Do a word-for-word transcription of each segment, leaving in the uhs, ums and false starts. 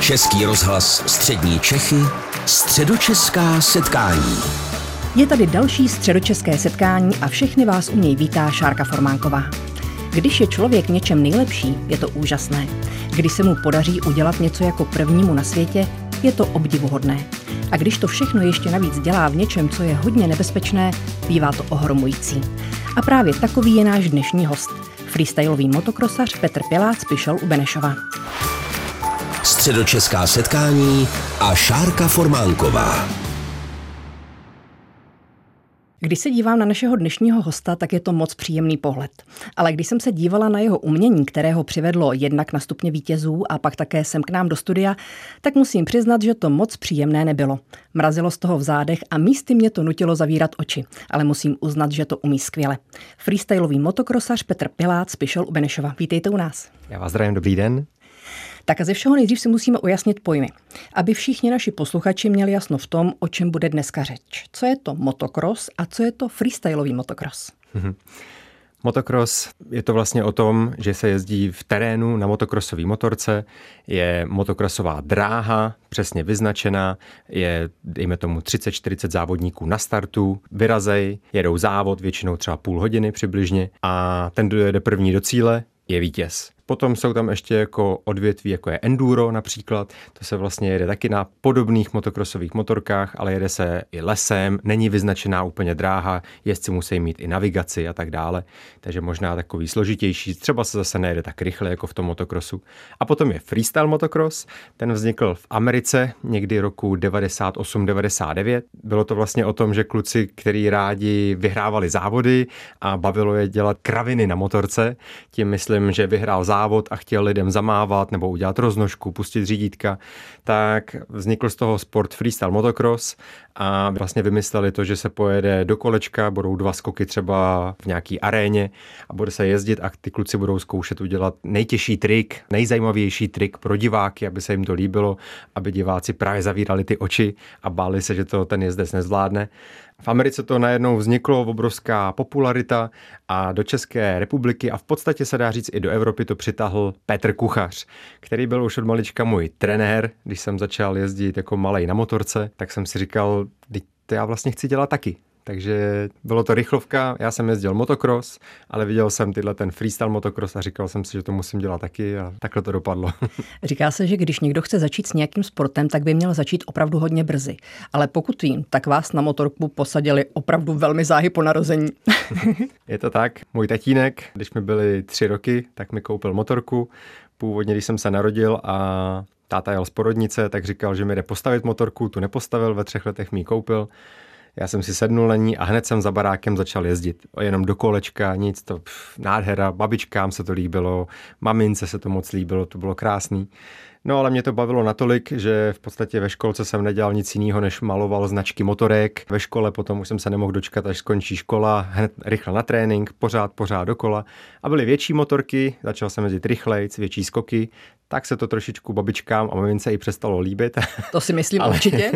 Český rozhlas Střední Čechy, středočeská setkání. Je tady další středočeské setkání a všechny vás u něj vítá Šárka Formánková. Když je člověk v něčem nejlepší, je to úžasné. Když se mu podaří udělat něco jako prvnímu na světě, je to obdivuhodné. A když to všechno ještě navíc dělá v něčem, co je hodně nebezpečné, bývá to ohromující. A právě takový je náš dnešní host. Freestylový motokrosař Petr Pilác Pišol u Benešova. Středočeská setkání a Šárka Formánková. Když se dívám na našeho dnešního hosta, tak je to moc příjemný pohled. Ale když jsem se dívala na jeho umění, které ho přivedlo jednak na stupně vítězů a pak také sem k nám do studia, tak musím přiznat, že to moc příjemné nebylo. Mrazilo z toho v zádech a místy mě to nutilo zavírat oči, ale musím uznat, že to umí skvěle. Freestylový motokrosař Petr Pilác Pišol u Benešova. Vítejte u nás. Já vás zdravím, dobrý den. Tak a ze všeho nejdřív si musíme ujasnit pojmy, aby všichni naši posluchači měli jasno v tom, o čem bude dneska řeč. Co je to motokros a co je to freestylový motokros? Mhm. Motokros je to vlastně o tom, že se jezdí v terénu na motokrosové motorce, je motokrosová dráha přesně vyznačená, je dejme tomu třicet čtyřicet závodníků na startu, vyrazej, jedou závod většinou třeba půl hodiny přibližně a ten, kdo jede první do cíle, je vítěz. Potom jsou tam ještě jako odvětví, jako je enduro například, to se vlastně jede taky na podobných motokrosových motorkách, ale jede se i lesem, není vyznačená úplně dráha, jezdci musí mít i navigaci a tak dále, takže možná takový složitější, třeba se zase nejede tak rychle jako v tom motokrosu. A potom je freestyle motocross, ten vznikl v Americe někdy roku devadesát osm devadesát devět. Bylo to vlastně o tom, že kluci, kteří rádi vyhrávali závody a bavilo je dělat kraviny na motorce, tím myslím, že vyhrál závod a chtěl lidem zamávat nebo udělat roznožku, pustit řídítka, tak vznikl z toho sport freestyle motocross a vlastně vymysleli to, že se pojede do kolečka, budou dva skoky třeba v nějaký aréně a bude se jezdit a ty kluci budou zkoušet udělat nejtěžší trik, nejzajímavější trik pro diváky, aby se jim to líbilo, aby diváci právě zavírali ty oči a báli se, že to ten jezdec nezvládne. V Americe to najednou vzniklo, obrovská popularita a do České republiky a v podstatě se dá říct i do Evropy to přitáhl Petr Kuchař, který byl už od malička můj trenér. Když jsem začal jezdit jako malej na motorce, tak jsem si říkal, to já vlastně chci dělat taky. Takže bylo to rychlovka, já jsem jezdil motocross, ale viděl jsem tyhle ten freestyle motocross a říkal jsem si, že to musím dělat taky a takhle to dopadlo. Říká se, že když někdo chce začít s nějakým sportem, tak by měl začít opravdu hodně brzy. Ale pokud vím, tak vás na motorku posadili opravdu velmi záhy po narození. Je to tak. Můj tatínek, když mi byly tři roky, tak mi koupil motorku. Původně, když jsem se narodil a táta jel z porodnice, tak říkal, že mi jde postavit motorku, tu nepostavil, ve třech letech mi ji koupil. Já jsem si sednul na ní a hned jsem za barákem začal jezdit. Jenom do kolečka, nic, to pff, nádhera, babičkám se to líbilo, mamince se to moc líbilo, to bylo krásný. No ale mě to bavilo natolik, že v podstatě ve školce jsem nedělal nic jiného, než maloval značky motorek. Ve škole potom už jsem se nemohl dočkat, až skončí škola, hned rychle na trénink, pořád, pořád dokola. A byly větší motorky, začal jsem jezdit rychlejc, větší skoky, tak se to trošičku babičkám a mamince i přestalo líbit. To si myslím ale, určitě.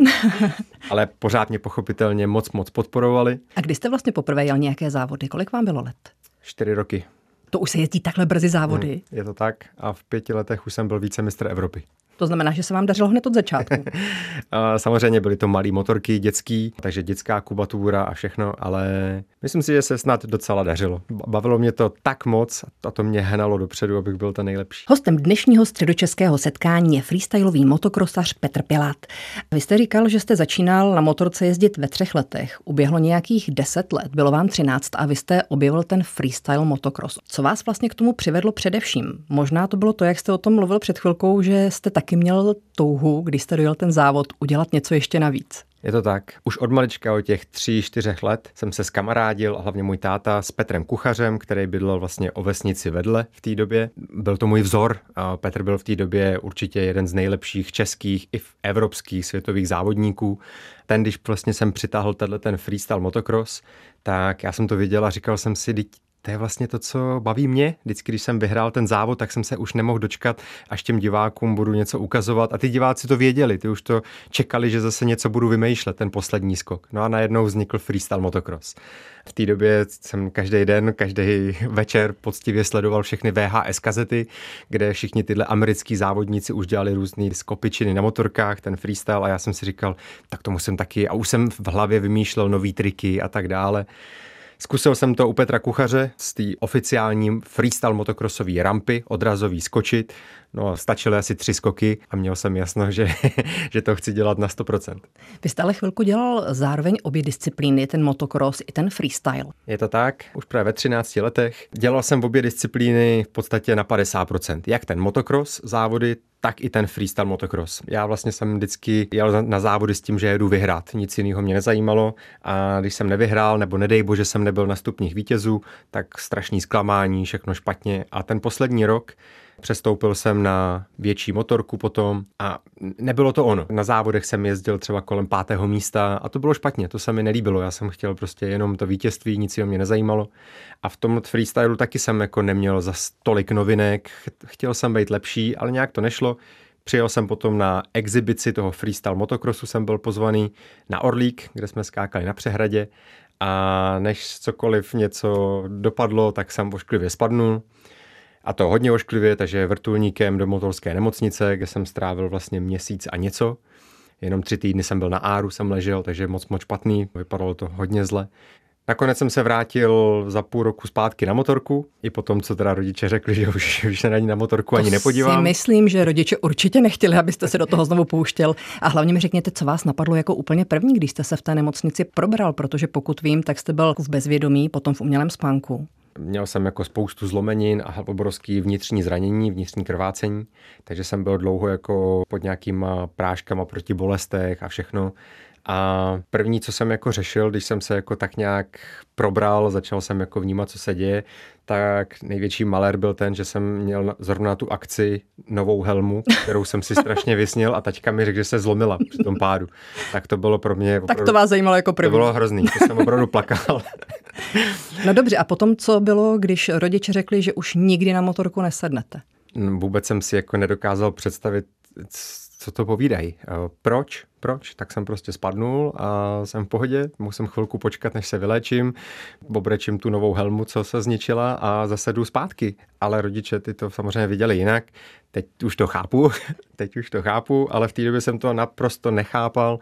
Ale pořád mě pochopitelně moc, moc podporovali. A kdy jste vlastně poprvé jel nějaké závody? Kolik vám bylo let? Čtyři roky. To už se jezdí takhle brzy závody? Hmm, je to tak a v pěti letech už jsem byl vicemistr Evropy. To znamená, že se vám dařilo hned od začátku. Samozřejmě byly to malé motorky, dětský, takže dětská kubatura a všechno, ale myslím si, že se snad docela dařilo. Bavilo mě to tak moc a to mě hnalo dopředu, abych byl ten nejlepší. Hostem dnešního středočeského setkání je freestylový motokrosař Petr Pilác. Vy jste říkal, že jste začínal na motorce jezdit ve třech letech. Uběhlo nějakých deset let, bylo vám třináct a vy jste objevil ten freestyle motocross. Co vás vlastně k tomu přivedlo především? Možná to bylo to, jak jste o tom mluvil před chvilkou, že jste taky měl touhu, když jste dojel ten závod, udělat něco ještě navíc. Je to tak. Už od malička od těch tří, čtyřech let jsem se skamarádil, a hlavně můj táta, s Petrem Kuchařem, který bydlel vlastně o vesnici vedle v té době. Byl to můj vzor. A Petr byl v té době určitě jeden z nejlepších českých i evropských světových závodníků. Ten, když vlastně jsem přitáhl tenhle ten freestyle motocross, tak já jsem to viděl a říkal jsem si, to je vlastně to, co baví mě. Vždycky, když jsem vyhrál ten závod, tak jsem se už nemohl dočkat, až těm divákům budu něco ukazovat. A ty diváci to věděli, ty už to čekali, že zase něco budu vymýšlet, ten poslední skok. No a najednou vznikl freestyle motocross. V té době jsem každý den, každý večer poctivě sledoval všechny V H S kazety, kde všichni tyhle americký závodníci už dělali různý skopičiny na motorkách, ten freestyle, a já jsem si říkal, tak to musím taky. A už jsem v hlavě vymýšlel nový triky a tak dále. Zkusil jsem to u Petra Kuchaře z té oficiální freestyle motocrossové rampy, odrazový skočit. No, stačily asi tři skoky a měl jsem jasno, že, že to chci dělat na sto procent. Vy jste ale chvilku dělal zároveň obě disciplíny, ten motocross i ten freestyle. Je to tak, už právě ve třinácti letech. Dělal jsem obě disciplíny v podstatě na padesát procent. Jak ten motocross závody, tak i ten freestyle motocross. Já vlastně jsem vždycky jel na závody s tím, že jedu vyhrát. Nic jiného mě nezajímalo a když jsem nevyhrál, nebo nedej bože jsem nebyl na stupních vítězů, tak strašný zklamání, všechno špatně. A ten poslední rok přestoupil jsem na větší motorku potom a nebylo to ono. Na závodech jsem jezdil třeba kolem pátého místa a to bylo špatně, to se mi nelíbilo. Já jsem chtěl prostě jenom to vítězství, nic jiného mě nezajímalo. A v tom freestylu taky jsem jako neměl za tolik novinek, chtěl jsem být lepší, ale nějak to nešlo. Přijel jsem potom na exibici toho freestyle motocrossu, jsem byl pozvaný na Orlík, kde jsme skákali na přehradě a než cokoliv něco dopadlo, tak jsem ošklivě spadnul. A to hodně ošklivě, takže vrtulníkem do motorské nemocnice, kde jsem strávil vlastně měsíc a něco. Jenom tři týdny jsem byl na áru, jsem ležel, takže moc moc špatný, vypadalo to hodně zle. Nakonec jsem se vrátil za půl roku zpátky na motorku, i potom, co teda rodiče řekli, že už, už se na ní na motorku to ani nepodívám. Si myslím, že rodiče určitě nechtěli, abyste se do toho znovu pouštěl. A hlavně mi řekněte, co vás napadlo jako úplně první, když jste se v té nemocnici probral, protože pokud vím, tak jste byl v bezvědomí, potom v umělém spánku. Měl jsem jako spoustu zlomenin a obrovský vnitřní zranění, vnitřní krvácení, takže jsem byl dlouho jako pod nějakýma práškama proti bolestech a všechno. A první, co jsem jako řešil, když jsem se jako tak nějak probral, začal jsem jako vnímat, co se děje, tak největší malér byl ten, že jsem měl zrovna tu akci novou helmu, kterou jsem si strašně vysnil a taťka mi řekl, že se zlomila při tom pádu. Tak to bylo pro mě opravdu, tak to vás zajímalo jako první. To bylo hrozný, to jsem opravdu plakal. No dobře, a potom co bylo, když rodiče řekli, že už nikdy na motorku nesednete? Vůbec jsem si jako nedokázal představit, co to povídají. Proč? Proč? Tak jsem prostě spadnul a jsem v pohodě. Musím chvilku počkat, než se vyléčím. Obrečím tu novou helmu, co se zničila a zase jdu zpátky. Ale rodiče ty to samozřejmě viděli jinak. Teď už to chápu, teď už to chápu, ale v té době jsem to naprosto nechápal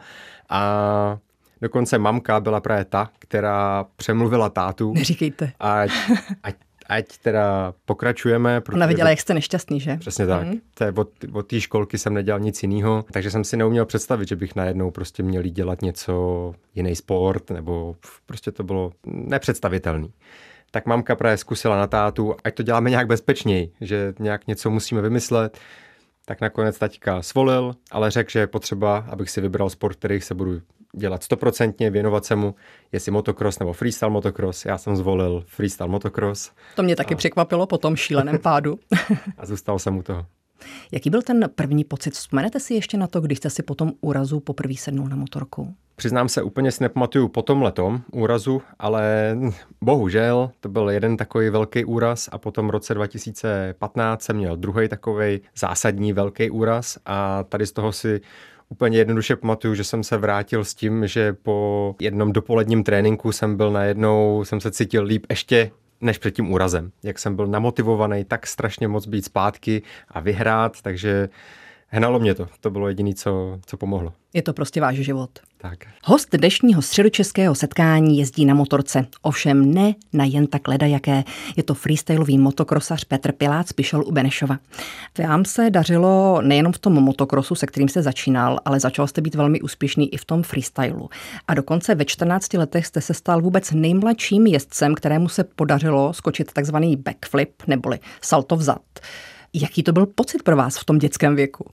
a dokonce mamka byla právě ta, která přemluvila tátu. Neříkejte. Ať, ať Ať teda pokračujeme. Ona viděla, jak jste nešťastný, že? Přesně tak. Mm. To je, od, od té školky jsem nedělal nic jiného, takže jsem si neuměl představit, že bych najednou prostě měl dělat něco, jiný sport, nebo prostě to bylo nepředstavitelný. Tak mamka právě zkusila na tátu, ať to děláme nějak bezpečněji, že nějak něco musíme vymyslet. Tak nakonec taťka svolil, ale řekl, že je potřeba, abych si vybral sport, který se budu dělat stoprocentně, věnovat se mu, jestli motocross nebo freestyle motocross. Já jsem zvolil freestyle motocross. To mě taky a... překvapilo po tom šíleném pádu. A zůstal jsem u toho. Jaký byl ten první pocit? Vzpomenete si ještě na to, když jste si po tom úrazu poprvé sednul na motorku? Přiznám se, úplně si nepamatuju po tomhletom úrazu, ale bohužel to byl jeden takový velký úraz a potom v roce dva tisíce patnáct jsem měl druhý takový zásadní velký úraz a tady z toho si úplně jednoduše pamatuju, že jsem se vrátil s tím, že po jednom dopoledním tréninku jsem byl najednou, jsem se cítil líp ještě než před tím úrazem. Jak jsem byl namotivovaný tak strašně moc být zpátky a vyhrát, takže hnalo mě to. To bylo jediné, co, co pomohlo. Je to prostě váš život. Tak. Host dnešního středočeského setkání jezdí na motorce. Ovšem ne na jen tak ledajaké. Je to freestylový motokrosař Petr Pilác z Pišol u Benešova. Vám se dařilo nejenom v tom motokrosu, se kterým jste začínal, ale začal jste být velmi úspěšný i v tom freestylu. A dokonce ve čtrnácti letech jste se stal vůbec nejmladším jezdcem, kterému se podařilo skočit takzvaný backflip neboli salto vzad. Jaký to byl pocit pro vás v tom dětském věku?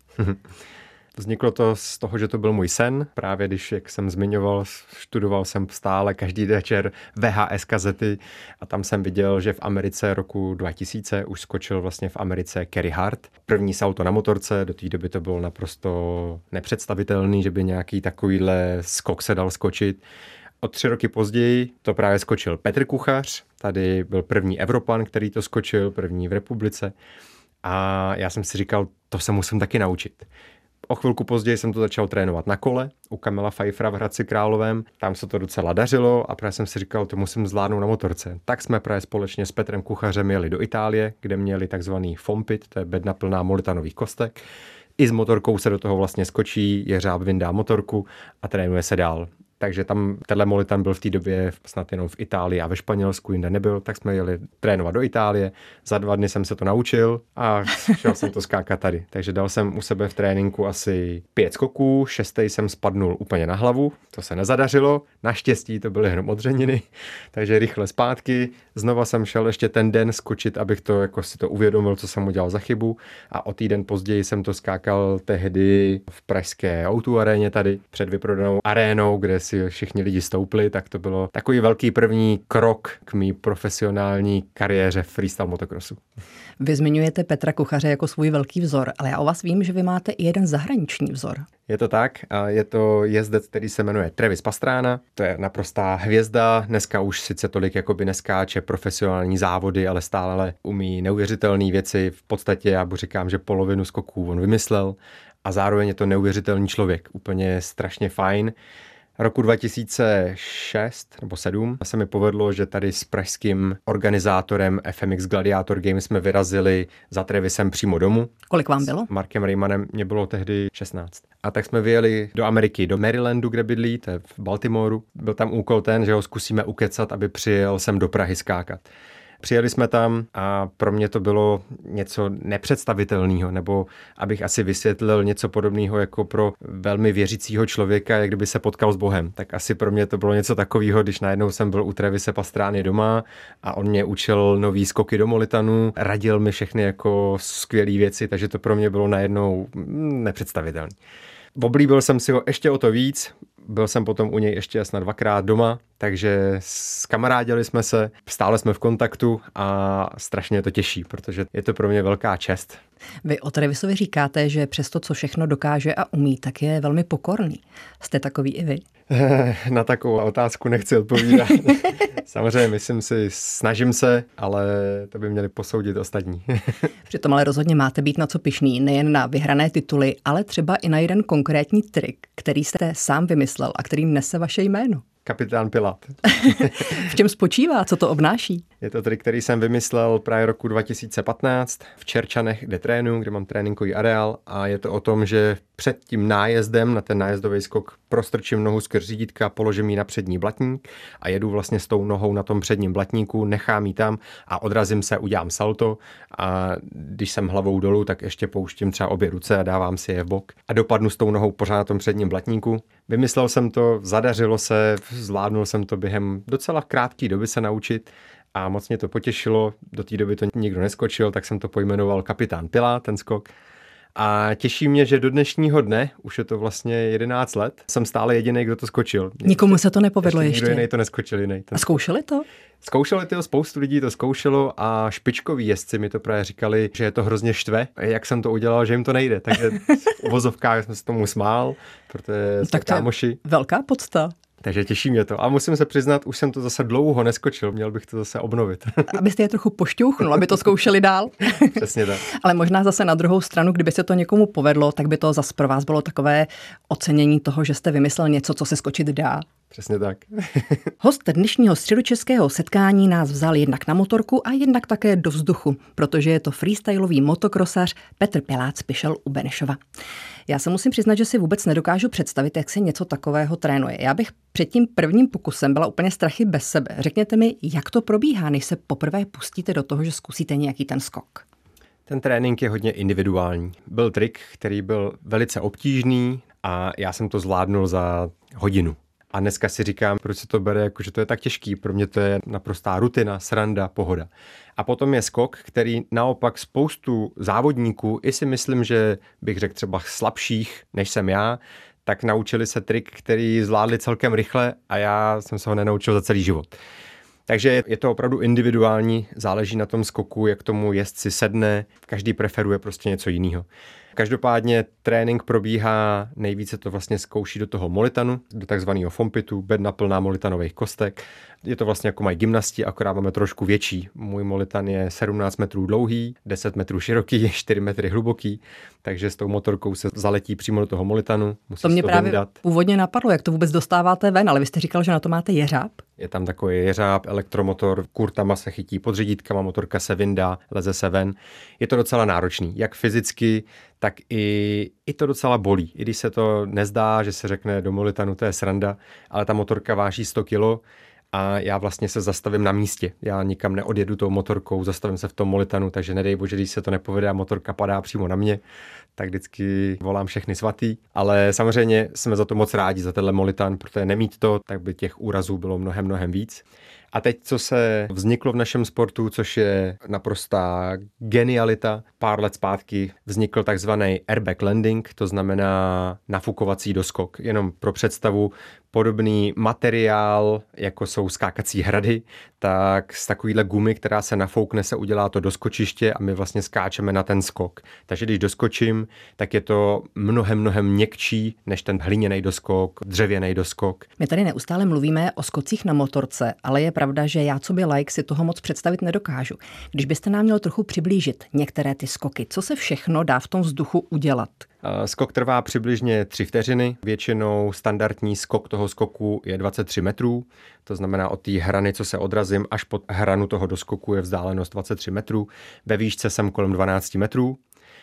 Vzniklo to z toho, že to byl můj sen. Právě když, jak jsem zmiňoval, študoval jsem stále každý večer V H S kazety a tam jsem viděl, že v Americe roku dva tisíce už skočil vlastně v Americe Carey Hart. První salto na motorce, do té doby to bylo naprosto nepředstavitelný, že by nějaký takovýhle skok se dal skočit. O tři roky později to právě skočil Petr Kuchař, tady byl první Evropan, který to skočil, první v republice. A já jsem si říkal, to se musím taky naučit. O chvilku později jsem to začal trénovat na kole u Kamila Pfeiffera v Hradci Králové. Tam se to docela dařilo a právě jsem si říkal, to musím zvládnout na motorce. Tak jsme právě společně s Petrem Kuchařem jeli do Itálie, kde měli takzvaný fompit, to je bedna plná molitanových kostek. I s motorkou se do toho vlastně skočí, jeřáb vyndá motorku a trénuje se dál. Takže tam tenhle molitan byl v té době snad jenom v Itálii a ve Španělsku, jinde nebyl, tak jsme jeli trénovat do Itálie. Za dva dny jsem se to naučil a šel jsem to skákat tady. Takže dal jsem u sebe v tréninku asi pět skoků, šestý jsem spadnul úplně na hlavu, to se nezadařilo, naštěstí to byly jenom odřeniny, takže rychle zpátky. Znova jsem šel ještě ten den skočit, abych to jako si to uvědomil, co jsem udělal za chybu, a o týden později jsem to skákal tehdy v pražské ó dva aréně tady před vyprodanou arénou, kde si všichni lidi stoupli, tak to bylo takový velký první krok k mý profesionální kariéře v freestyle motocrossu. Vy zmiňujete Petra Kuchaře jako svůj velký vzor, ale já o vás vím, že vy máte i jeden zahraniční vzor. Je to tak a je to jezdec, který se jmenuje Travis Pastrana. To je naprostá hvězda, dneska už sice tolik jakoby neskáče profesionální závody, ale stále umí neuvěřitelné věci. V podstatě já mu říkám, že polovinu skoků on vymyslel a zároveň je to neuvěřitelný člověk, úplně strašně fajn. Roku dva tisíce šest nebo sedm se mi povedlo, že tady s pražským organizátorem F M X Gladiator Games jsme vyrazili za Travisem přímo domů. Kolik vám bylo? S Markem Raymanem mě bylo tehdy šestnáct. A tak jsme vyjeli do Ameriky, do Marylandu, kde bydlí, to je v Baltimoru. Byl tam úkol ten, že ho zkusíme ukecat, aby přijel sem do Prahy skákat. Přijeli jsme tam a pro mě to bylo něco nepředstavitelného, nebo abych asi vysvětlil něco podobného jako pro velmi věřícího člověka, jak kdyby se potkal s Bohem. Tak asi pro mě to bylo něco takového, když najednou jsem byl u Travise Pastrány doma a on mě učil nový skoky do molitanu, radil mi všechny jako skvělé věci, takže to pro mě bylo najednou nepředstavitelné. Oblíbil jsem si ho ještě o to víc, byl jsem potom u něj ještě snad dvakrát doma, takže skamarádili jsme se, stále jsme v kontaktu a strašně to těší, protože je to pro mě velká čest. Vy o Travisovi říkáte, že přes to, co všechno dokáže a umí, tak je velmi pokorný. Jste takový i vy? Na takovou otázku nechci odpovídat. Samozřejmě, myslím si, snažím se, ale to by měli posoudit ostatní. Přitom ale rozhodně máte být na co pyšný, nejen na vyhrané tituly, ale třeba i na jeden konkrétní trik, který jste sám vymyslel a kterým nese vaše jméno. Kapitán Pilát. V čem spočívá? Co to obnáší? Je to trik, který jsem vymyslel právě roku dva tisíce patnáct v Čerčanech, kde trénuji, kde mám tréninkový areál, a je to o tom, že před tím nájezdem na ten nájezdový skok prostrčím nohu skrz řídítka, položím ji na přední blatník a jedu vlastně s tou nohou na tom předním blatníku, nechám ji tam a odrazím se, udělám salto, a když jsem hlavou dolů, tak ještě pouštím třeba obě ruce a dávám si je v bok a dopadnu s tou nohou pořád na tom předním blatníku. Vymyslel jsem to, zadařilo se, zvládnul jsem to během docela krátké doby se naučit a moc mě to potěšilo. Do té doby to nikdo neskočil, tak jsem to pojmenoval Kapitán Pilát, ten skok. A těší mě, že do dnešního dne, už je to vlastně jedenáct let, jsem stále jediný, kdo to skočil. Nikomu se to nepovedlo ještě. Nikdo jiný to neskočil jiný. A zkoušeli to? Zkoušeli to, spoustu lidí to zkoušelo a špičkoví jezdci mi to právě říkali, že je to hrozně štve, jak jsem to udělal, že jim to nejde. Takže v uvozovkách jsem se tomu smál, protože jsme kámoši. Velká podsta. Takže těší mě to. A musím se přiznat, už jsem to zase dlouho neskočil, měl bych to zase obnovit. Abyste je trochu pošťouchnul, aby to zkoušeli dál. Přesně tak. Ale možná zase na druhou stranu, kdyby se to někomu povedlo, tak by to zase pro vás bylo takové ocenění toho, že jste vymyslel něco, co se skočit dá. Přesně tak. Host dnešního středočeského setkání nás vzal jednak na motorku a jednak také do vzduchu, protože je to freestylový motokrosař Petr Pilát z Pišel u Benešova. Já se musím přiznat, že si vůbec nedokážu představit, jak se něco takového trénuje. Já bych před tím prvním pokusem byla úplně strachy bez sebe. Řekněte mi, jak to probíhá, než se poprvé pustíte do toho, že zkusíte nějaký ten skok? Ten trénink je hodně individuální. Byl trik, který byl velice obtížný a já jsem to zvládnul za hodinu. A dneska si říkám, proč se to bere, jako, že to je tak těžký. Pro mě to je naprostá rutina, sranda, pohoda. A potom je skok, který naopak spoustu závodníků, i si myslím, že bych řekl třeba slabších, než jsem já, tak naučili se trik, který zvládli celkem rychle a já jsem se ho nenaučil za celý život. Takže je to opravdu individuální, záleží na tom skoku, jak tomu jezdci sedne, každý preferuje prostě něco jiného. Každopádně trénink probíhá, nejvíce to vlastně zkouší do toho molitanu, do takzvaného fompitu, bedna plná molitanových kostek. Je to vlastně jako mají gymnasti, akorát máme trošku větší. Můj molitan je sedmnáct metrů dlouhý, deset metrů široký, čtyři metry hluboký, takže s tou motorkou se zaletí přímo do toho molitanu. To mě to právě vyndat. Původně napadlo, jak to vůbec dostáváte ven, ale vy jste říkal, že na to máte jeřáb. Je tam takový jeřáb, elektromotor, kurtama se chytí pod řídítkama, motorka se vyndá, leze se ven. Je to docela náročný, jak fyzicky, tak i, i to docela bolí. I když se to nezdá, že se řekne do molitanu, to je sranda, ale ta motorka váží sto kilo a já vlastně se zastavím na místě. Já nikam neodjedu tou motorkou, zastavím se v tom molitanu, takže nedej bože, když se to nepovede a motorka padá přímo na mě, tak vždycky volám všechny svatý. Ale samozřejmě jsme za to moc rádi, za tenhle molitan, protože nemít to, tak by těch úrazů bylo mnohem, mnohem víc. A teď, co se vzniklo v našem sportu, což je naprostá genialita, pár let zpátky vznikl takzvaný airbag landing, to znamená nafukovací doskok. Jenom pro představu, podobný materiál, jako jsou skákací hrady, tak z takovýhle gumy, která se nafoukne, se udělá to doskočiště a my vlastně skáčeme na ten skok. Takže když doskočím, tak je to mnohem, mnohem měkčí než ten hliněný doskok, dřevěný doskok. My tady neustále mluvíme o skocích na motorce, ale je pravda, že já co by like si toho moc představit nedokážu. Když byste nám měl trochu přiblížit některé ty skoky, co se všechno dá v tom vzduchu udělat? Skok trvá přibližně tři vteřiny, většinou standardní skok toho skoku je dvacet tři metrů, to znamená od té hrany, co se odrazím, až pod hranu toho doskoku je vzdálenost dvacet tři metrů, ve výšce jsem kolem dvanáct metrů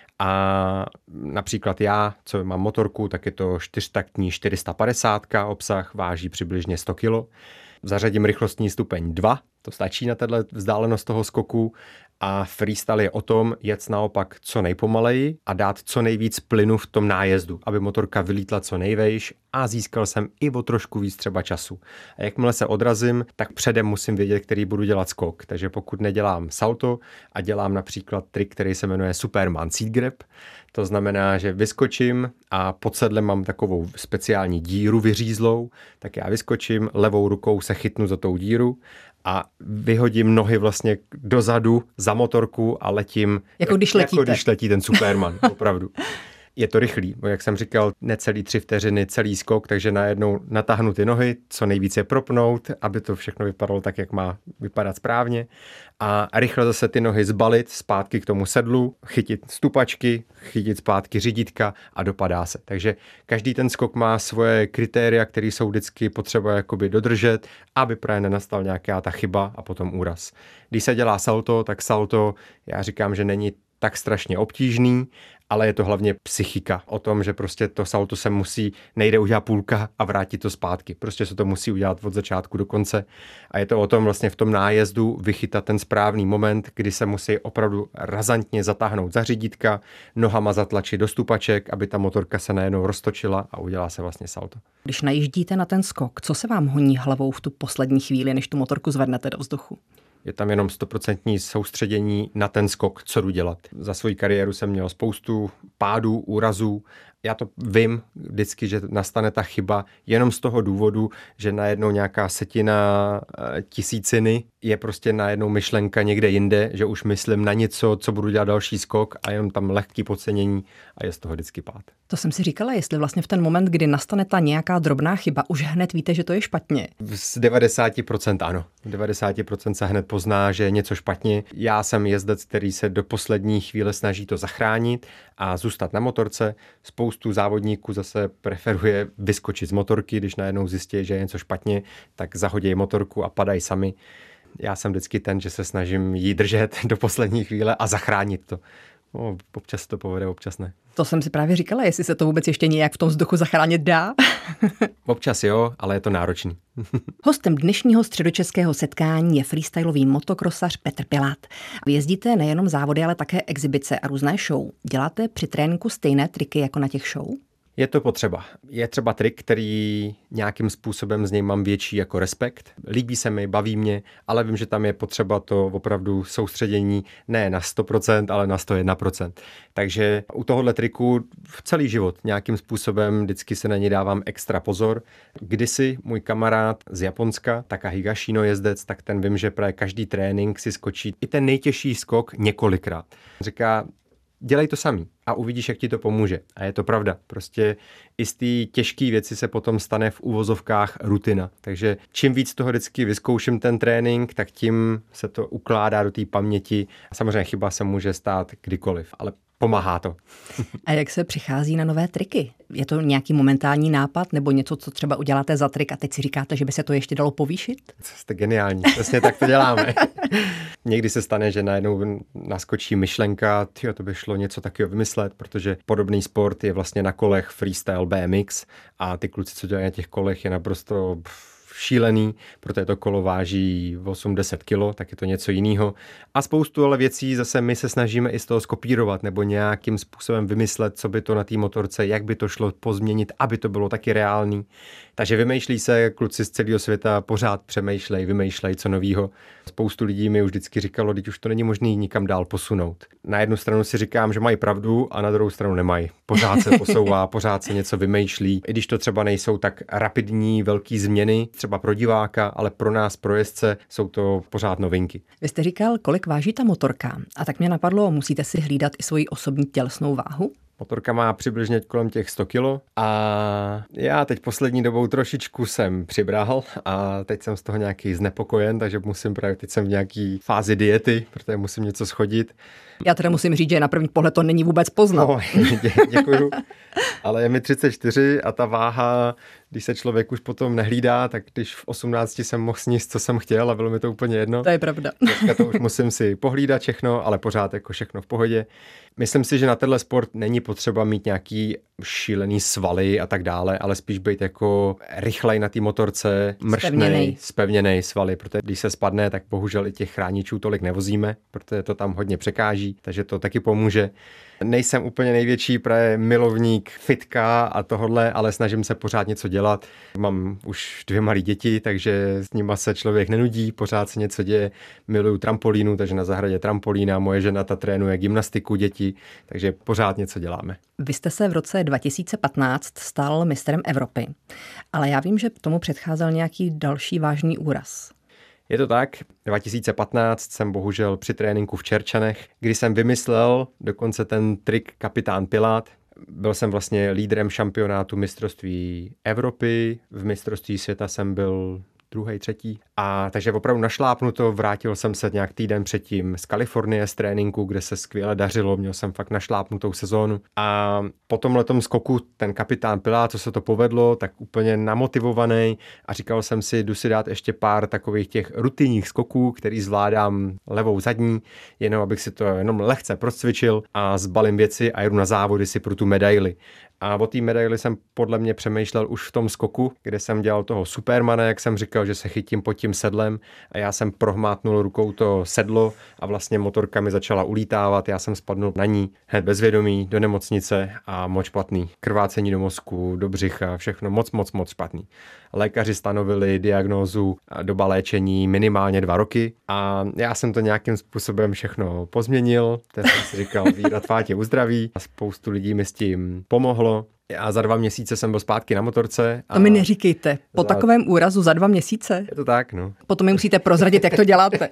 a například já, co mám motorku, tak je to čtyřtaktní čtyři sta padesát obsah, váží přibližně sto kilo. Zařadím rychlostní stupeň dva, to stačí na tato vzdálenost toho skoku a freestyle je o tom jet naopak co nejpomaleji a dát co nejvíc plynu v tom nájezdu, aby motorka vylítla co nejvejš a získal jsem i o trošku víc třeba času. A jakmile se odrazím, tak předem musím vědět, který budu dělat skok. Takže pokud nedělám salto a dělám například trik, který se jmenuje Superman Seat Grab, to znamená, že vyskočím a pod sedlem mám takovou speciální díru vyřízlou, tak já vyskočím, levou rukou se chytnu za tou díru a vyhodím nohy vlastně dozadu za motorku a letím, jako když letíte. Jako když letí ten Superman, opravdu. Je to rychlý, jak jsem říkal, necelý tři vteřiny, celý skok, takže najednou natáhnu ty nohy, co nejvíce propnout, aby to všechno vypadalo tak, jak má vypadat správně a rychle zase ty nohy zbalit zpátky k tomu sedlu, chytit stupačky, chytit zpátky řídítka a dopadá se. Takže každý ten skok má svoje kritéria, které jsou vždycky potřeba jakoby dodržet, aby právě nenastal nějaká ta chyba a potom úraz. Když se dělá salto, tak salto, já říkám, že není tak strašně obtížný, ale je to hlavně psychika o tom, že prostě to salto se musí, nejde udělat půlka a vrátit to zpátky. Prostě se to musí udělat od začátku do konce a je to o tom vlastně v tom nájezdu vychytat ten správný moment, kdy se musí opravdu razantně zatáhnout za řídítka, nohama zatlačit do stupaček, aby ta motorka se najednou roztočila a udělá se vlastně salto. Když najíždíte na ten skok, co se vám honí hlavou v tu poslední chvíli, než tu motorku zvednete do vzduchu? Je tam jenom stoprocentní soustředění na ten skok, co jdu dělat. Za svou kariéru jsem měl spoustu pádů, úrazů. Já to vím vždycky, že nastane ta chyba jenom z toho důvodu, že najednou nějaká setina tisíciny je prostě najednou myšlenka někde jinde, že už myslím na něco, co budu dělat další skok a jenom tam lehký podcenění a je z toho vždycky pád. To jsem si říkala, jestli vlastně v ten moment, kdy nastane ta nějaká drobná chyba, už hned víte, že to je špatně. Z devadesát procent ano. devadesát procent se hned pozná, že je něco špatně. Já jsem jezdec, který se do poslední chvíle snaží to zachránit a zůstat na motorce. Spoustu závodníků zase preferuje vyskočit z motorky, když najednou zjistí, že je něco špatně, tak zahodí motorku a padají sami. Já jsem vždycky ten, že se snažím jí držet do poslední chvíle a zachránit to. No, občas to povede, občas ne. To jsem si právě říkala, jestli se to vůbec ještě nějak v tom vzduchu zachránit dá. Občas jo, ale je to náročný. Hostem dnešního středočeského setkání je freestylový motokrosař Petr Pilát. Vy jezdíte nejenom závody, ale také exibice a různé show. Děláte při tréninku stejné triky jako na těch show? Je to potřeba. Je třeba trik, který nějakým způsobem z něj mám větší jako respekt. Líbí se mi, baví mě, ale vím, že tam je potřeba to opravdu soustředění ne na sto procent, ale na sto jedna procent. Takže u tohohle triku v celý život nějakým způsobem vždycky se na něj dávám extra pozor. Kdysi můj kamarád z Japonska, Taka Higashino jezdec, tak ten vím, že právě každý trénink si skočí i ten nejtěžší skok několikrát. Říká, dělej to samý a uvidíš, jak ti to pomůže. A je to pravda. Prostě i z té těžké věci se potom stane v uvozovkách rutina. Takže čím víc toho vždycky vyzkouším ten trénink, tak tím se to ukládá do té paměti. Samozřejmě chyba se může stát kdykoliv, ale pomáhá to. A jak se přichází na nové triky? Je to nějaký momentální nápad nebo něco, co třeba uděláte za trik a teď si říkáte, že by se to ještě dalo povýšit? Jste geniální, přesně tak to děláme. Někdy se stane, že najednou naskočí myšlenka, tyjo, to by šlo něco takového vymyslet, protože podobný sport je vlastně na kolech freestyle B M X a ty kluci, co dělají na těch kolech, je naprosto šílený, protože to kolo váží osm deset kilo, tak je to něco jiného. A spoustu ale věcí zase my se snažíme i z toho skopírovat nebo nějakým způsobem vymyslet, co by to na té motorce, jak by to šlo pozměnit, aby to bylo taky reálný. Takže vymýšlí se, kluci z celého světa pořád přemýšlej, vymýšlej co novýho. Spoustu lidí mi už vždycky říkalo, teď už to není možné nikam dál posunout. Na jednu stranu si říkám, že mají pravdu a na druhou stranu nemají. Pořád se posouvá, pořád se něco vymýšlí. I když to třeba nejsou tak rapidní, velký změny, třeba pro diváka, ale pro nás, pro jezdce, jsou to pořád novinky. Vy jste říkal, kolik váží ta motorka? A tak mě napadlo, musíte si hlídat i svoji osobní tělesnou váhu? Motorka má přibližně kolem těch sto kilo a já teď poslední dobou trošičku jsem přibral a teď jsem z toho nějaký znepokojen, takže musím právě, teď jsem v nějaký fázi diety, protože musím něco schodit. Já teda musím říct, že na první pohled to není vůbec poznat. No, dě, děkuju. Ale je mi třicet čtyři a ta váha, když se člověk už potom nehlídá, tak když v osmnácti jsem mohl sníst, co jsem chtěl a bylo mi to úplně jedno. To je pravda. Dneska to už musím si pohlídat všechno, ale pořád jako všechno v pohodě. Myslím si, že na tenhle sport není potřeba mít nějaký šílený svaly a tak dále, ale spíš být jako rychlej na té motorce, mrštnej, spevněnej svaly, protože když se spadne, tak bohužel i těch chráničů tolik nevozíme, protože to tam hodně překáží, takže to taky pomůže. Nejsem úplně největší právě milovník fitka a tohodle, ale snažím se pořád něco dělat. Mám už dvě malé děti, takže s nima se člověk nenudí, pořád se něco děje. Miluju trampolínu, takže na zahradě trampolína, moje žena ta trénuje gymnastiku děti, takže pořád něco děláme. Vy jste se v roce dva tisíce patnáct stal mistrem Evropy, ale já vím, že tomu předcházel nějaký další vážný úraz. Je to tak, dva tisíce patnáct jsem bohužel při tréninku v Čerčanech, kdy jsem vymyslel dokonce ten trik kapitán Pilát. Byl jsem vlastně lídrem šampionátu mistrovství Evropy, v mistrovství světa jsem byl druhý, třetí. A takže opravdu našlápnuto, vrátil jsem se nějak týden předtím z Kalifornie z tréninku, kde se skvěle dařilo, měl jsem fakt našlápnutou sezónu. A po tomhletom skoku ten kapitán Pilát, co se to povedlo, tak úplně namotivovaný a říkal jsem si, jdu si dát ještě pár takových těch rutinních skoků, který zvládám levou zadní, jenom abych si to jenom lehce procvičil a zbalím věci a jdu na závody si pro tu medaili. A o té medaili jsem podle mě přemýšlel už v tom skoku, kde jsem dělal toho supermana, jak jsem říkal, že se chytím pod tím sedlem a já jsem prohmátnul rukou to sedlo a vlastně motorka mi začala ulítávat, já jsem spadnul na ní hned bezvědomí do nemocnice a moc špatný. Krvácení do mozku, do břicha, všechno moc, moc, moc špatný. Lékaři stanovili diagnózu a doba léčení minimálně dva roky a já jsem to nějakým způsobem všechno pozměnil, teď jsem si říkal, víra tvá tě uzdraví a spoustu lidí mi s tím pomohlo. A za dva měsíce jsem byl zpátky na motorce. A to mi neříkejte. Po za... takovém úrazu za dva měsíce? Je to tak, no. Potom mi musíte prozradit, jak to děláte.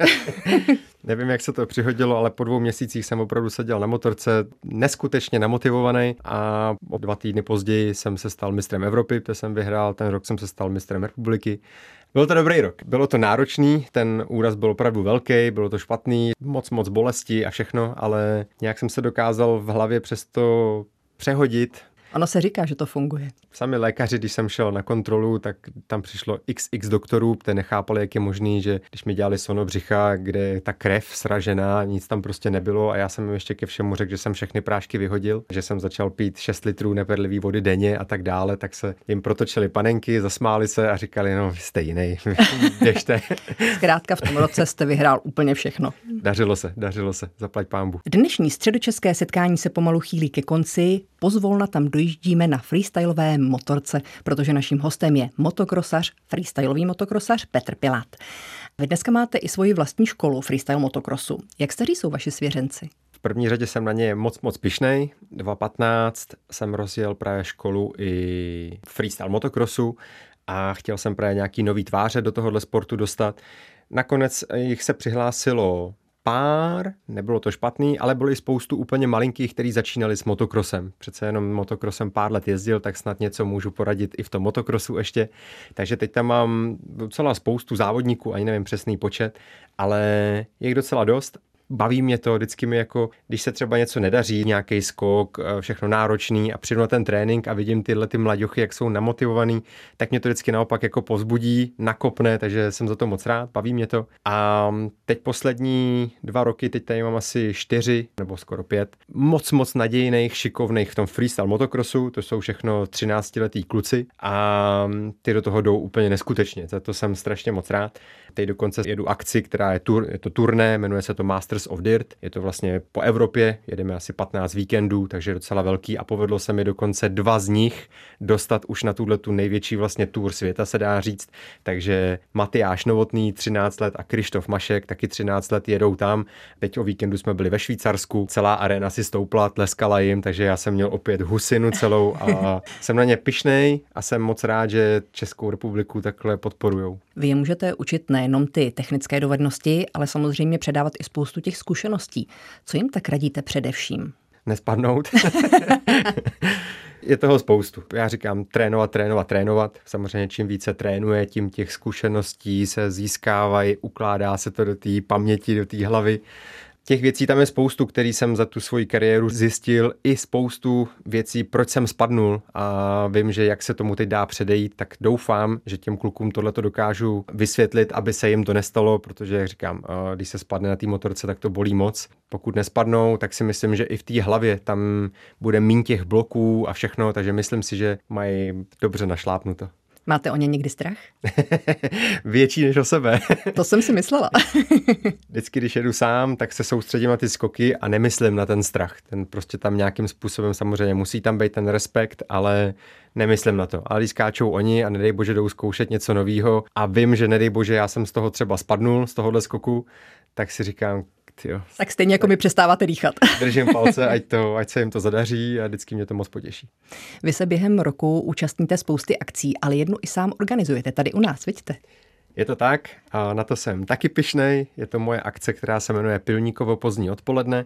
Nevím, jak se to přihodilo, ale po dvou měsících jsem opravdu seděl na motorce, neskutečně namotivovaný a o dva týdny později jsem se stal mistrem Evropy, protože jsem vyhrál, ten rok jsem se stal mistrem republiky. Byl to dobrý rok. Bylo to náročný, ten úraz byl opravdu velký, bylo to špatný, moc, moc bolesti a všechno, ale nějak jsem se dokázal v hlavě přesto přehodit. Ono se říká, že to funguje. Sami lékaři, když jsem šel na kontrolu, tak tam přišlo iks iks doktorů, kteří nechápali, jak je možný, že když mi dělali sono břicha, kde je ta krev sražená, nic tam prostě nebylo a já jsem jim ještě ke všemu řekl, že jsem všechny prášky vyhodil, že jsem začal pít šest litrů neperlivý vody denně a tak dále, tak se jim protočily panenky, zasmáli se a říkali, no vy jste jiný, běžte. Zkrátka v tom roce jste vyhrál úplně všechno. Dařilo se, dařilo se, zaplať pánbu. Dnešní středočeské setkání se pomalu chýlí ke konci, pozvolna tam dojíždíme na freestylové motorce, protože naším hostem je motokrosař, freestylový motokrosař Petr Pilát. Vy dneska máte i svoji vlastní školu freestyle motokrosu. Jak staří jsou vaši svěřenci? V první řadě jsem na ně moc, moc pyšnej. dva tisíce patnáct jsem rozjel právě školu i freestyle motokrosu a chtěl jsem právě nějaký nový tváře do tohohle sportu dostat. Nakonec jich se přihlásilo pár, nebylo to špatný, ale bylo i spoustu úplně malinkých, kteří začínali s motokrosem. Přece jenom motokrosem pár let jezdil, tak snad něco můžu poradit i v tom motokrosu ještě. Takže teď tam mám docela spoustu závodníků, ani nevím přesný počet, ale je jich docela dost. Baví mě to, vždycky mi jako, když se třeba něco nedaří, nějaký skok, všechno náročný a přijdu na ten trénink a vidím tyhle ty mlaďochy, jak jsou namotivovaný, tak mě to vždycky naopak jako povzbudí, nakopne, takže jsem za to moc rád, baví mě to. A teď poslední dva roky, teď tady mám asi čtyři nebo skoro pět, moc moc nadějných, šikovných v tom freestyle motokrosu, to jsou všechno třináctiletí kluci a ty do toho jdou úplně neskutečně, za to jsem strašně moc rád. Teď dokonce jedu akci, která je, tur, je to turné, jmenuje se to Masters of Dirt. Je to vlastně po Evropě, jedeme asi patnáct víkendů, takže docela velký a povedlo se mi dokonce dva z nich dostat už na tuhle tu největší vlastně tour světa, se dá říct. Takže Matyáš Novotný, třináct let a Krištof Mašek, taky třináct let, jedou tam. Teď o víkendu jsme byli ve Švýcarsku, celá arena si stoupla, tleskala jim, takže já jsem měl opět husinu celou a jsem na ně pyšnej a jsem moc rád, že Českou republiku takhle podporujou. Vy je můžete učit nejenom ty technické dovednosti, ale samozřejmě předávat i spoustu těch zkušeností. Co jim tak radíte především? Nespadnout. Je toho spoustu. Já říkám trénovat, trénovat, trénovat. Samozřejmě čím více trénuje, tím těch zkušeností se získávají, ukládá se to do té paměti, do té hlavy. Těch věcí tam je spoustu, který jsem za tu svoji kariéru zjistil, i spoustu věcí, proč jsem spadnul a vím, že jak se tomu teď dá předejít, tak doufám, že těm klukům tohleto dokážu vysvětlit, aby se jim to nestalo, protože, jak říkám, když se spadne na té motorce, tak to bolí moc. Pokud nespadnou, tak si myslím, že i v té hlavě tam bude míň těch bloků a všechno, takže myslím si, že mají dobře našlápnuto. Máte o ně někdy strach? Větší než o sebe. To jsem si myslela. Vždycky, když jedu sám, tak se soustředím na ty skoky a nemyslím na ten strach. Ten prostě tam nějakým způsobem samozřejmě musí tam být ten respekt, ale nemyslím na to. Ale když skáčou oni a nedej bože jdou zkoušet něco novýho a vím, že nedej bože já jsem z toho třeba spadnul, z tohohle skoku, tak si říkám, tyjo. Tak stejně jako tak mi přestáváte dýchat. Držím palce, ať, to, ať se jim to zadaří a vždycky mě to moc potěší. Vy se během roku účastníte spousty akcí, ale jednu i sám organizujete tady u nás, vidíte? Je to tak a na to jsem taky pyšnej. Je to moje akce, která se jmenuje Pilníkovo pozdní odpoledne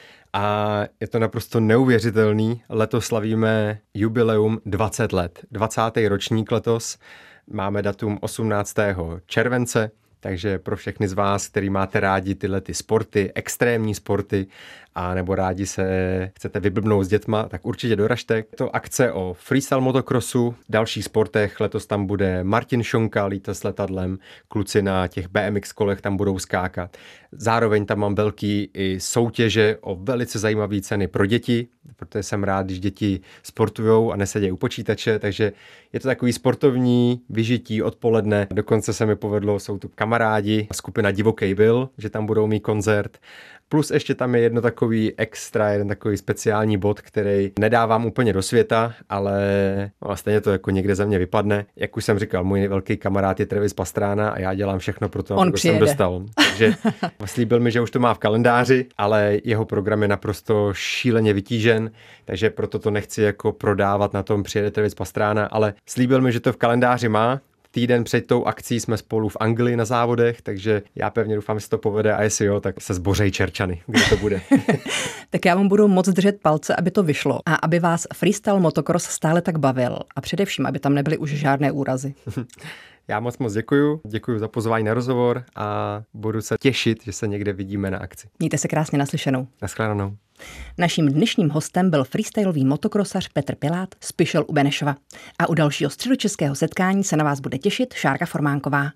a je to naprosto neuvěřitelný. Letos slavíme jubileum dvacet let. dvacátý ročník letos. Máme datum osmnáctého července. Takže pro všechny z vás, který máte rádi tyhle ty sporty, extrémní sporty, a nebo rádi se chcete vyblbnout s dětma, tak určitě doražte. To akce o freestyle motocrossu, dalších sportech, letos tam bude Martin Šonka, lítá s letadlem, kluci na těch bé em iks kolech tam budou skákat. Zároveň tam mám velký i soutěže o velice zajímavé ceny pro děti, protože jsem rád, když děti sportujou a nesedějí u počítače, takže je to takový sportovní vyžití odpoledne. Dokonce se mi povedlo, jsou tu kamarádi, skupina Divokej byl, že tam budou mít koncert. Plus ještě tam je jedno takový extra, jeden takový speciální bod, který nedávám úplně do světa, ale no, stejně to jako někde ze mě vypadne. Jak už jsem říkal, můj velký kamarád je Travis Pastrana a já dělám všechno pro to, aby jsem dostal. Takže slíbil mi, že už to má v kalendáři, ale jeho program je naprosto šíleně vytížen, takže proto to nechci jako prodávat na tom, přijede Travis Pastrana, ale slíbil mi, že to v kalendáři má. Týden před tou akcí jsme spolu v Anglii na závodech, takže já pevně doufám, že se to povede a jestli jo, tak se zbořej Čerčany, kde to bude. Tak já vám budu moc držet palce, aby to vyšlo a aby vás freestyle motocross stále tak bavil a především, aby tam nebyly už žádné úrazy. Já moc moc děkuju, děkuju za pozvání na rozhovor a budu se těšit, že se někde vidíme na akci. Mějte se krásně, naslyšenou. Naschledanou. Naším dnešním hostem byl freestylový motokrosař Petr Pilát z Pišel u Benešova. A u dalšího středočeského setkání se na vás bude těšit Šárka Formánková.